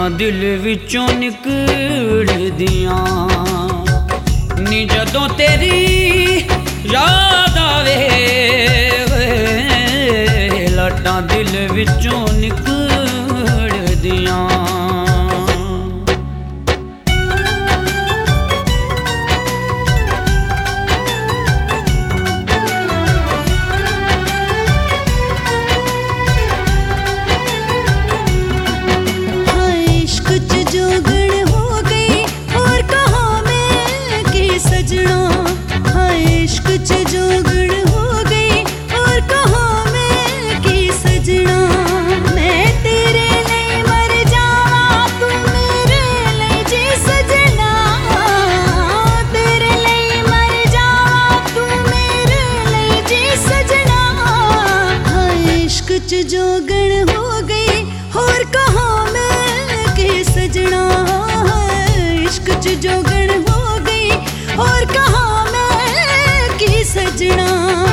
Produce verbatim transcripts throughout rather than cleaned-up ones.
दिल विचों निकलदियां नी जदों तेरी याद आवे लाटां दिल विचों निकलदियां। जोगण हो गई और कहाँ मैं के सजना, इश्क च जोगण हो गई और कहाँ मैं के सजना।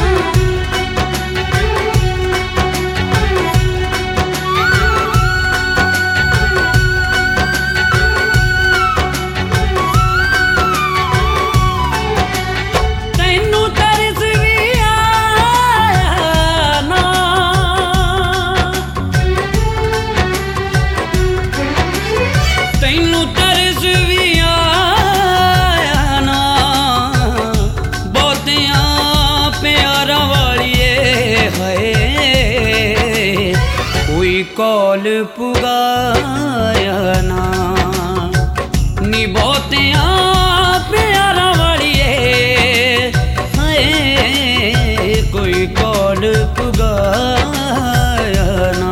कॉल पुगाया ना नी बहुतियां प्यारा वालिए हाय कोई कॉल पुगाया ना।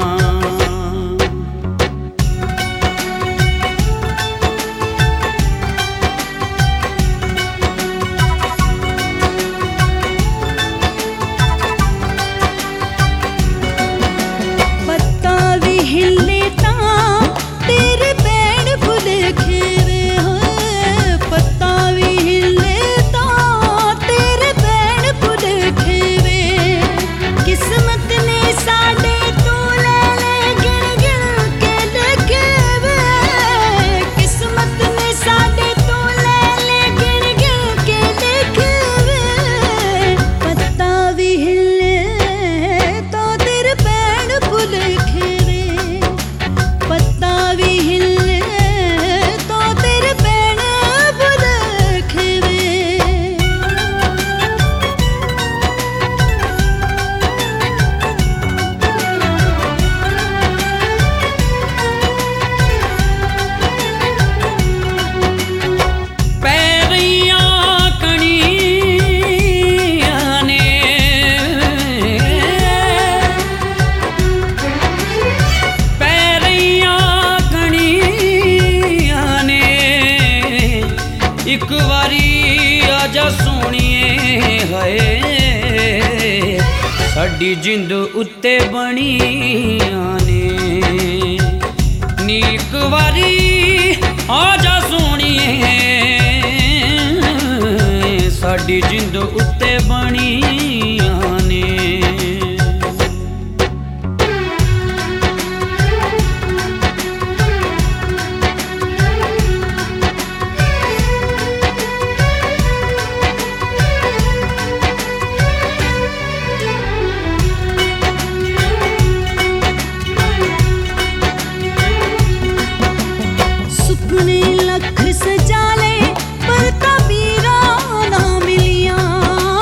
एक बारी आजा सोनिए हाय साडी जिंद उत्ते बणियां ने नी एक बारी आजा सोनिए साडी जिंद उत्ते बणियां ने। लख सजा ले पर तबीरा ना मिलिया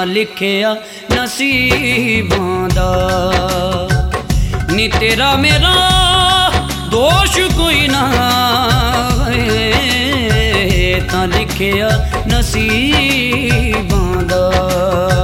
ਤਾਂ ਲਿਖਿਆ ਨਸੀਬਾਂ ਦਾ। ਨੀ ਤੇਰਾ ਮੇਰਾ ਦੋਸ਼ ਕੋਈ ਨਾ ਹੈ, ਤਾਂ ਲਿਖਿਆ ਨਸੀਬਾਂ ਦਾ।